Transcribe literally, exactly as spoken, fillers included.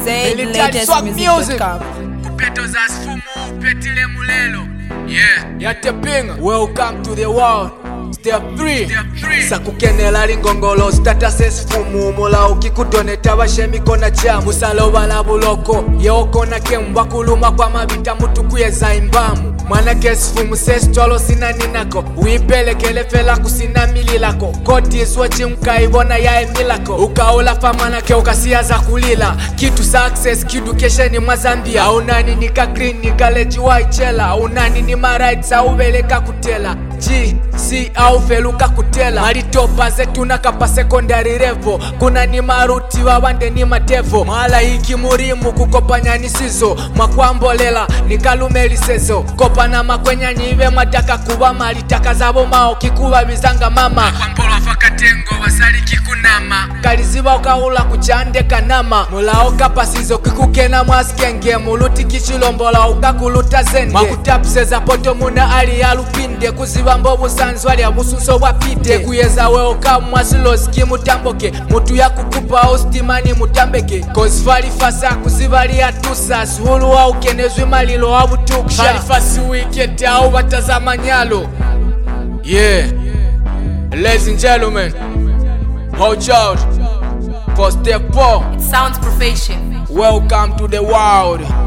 Z latest music dot com. Kupeto za sfumu petile mulelo. Yeah, yatepinga. Welcome to the world. Step three. Step three. Sakukenela lingongolo statuses fumu mola ukikutoneta bashemiko na chamu salo bala buloko yoko na kembwa kuluma kwa mabita mutukuye za imbamu mwana kesfumu sestolo sina ninako uipelekele fela kusina mililako koti iswachi mkaibona ya emilako ukaola famana ke ukasia za kulila kitu success education mwazambia au nani nika green nika leji waichela au nani ni marights au beleka kutela G C au feluka kutela malitopa zetu na kapa secondary level kuna ni maruti wawande ni matevo mala hiki murimu kukopanya nisizo makwambolela nikalumeli sezo kopa na makwenya nive mataka kuba malitaka zabo mao kikuba bizanga mama makwambola fakatengo wasali kikunama kaliziba ukaula kuchande kanama mulao kapasizo kikukena mwaskenge muluti kichilombola ukakuluta zende makutapseza poto muna ali yalupinde kuziba mbobu sanzwali ya busunso wapite kuyeza weo kamwa siloski mutamboke mutu ya kukupa ostimani mutambeke kozvali fasa kuzivali ya tusa suhulu wa ukenezwi malilo wa butuksha halifasi wikete au batazama nyalo. Yeah, ladies and gentlemen, watch out for step four. It sounds profession. Welcome to the world.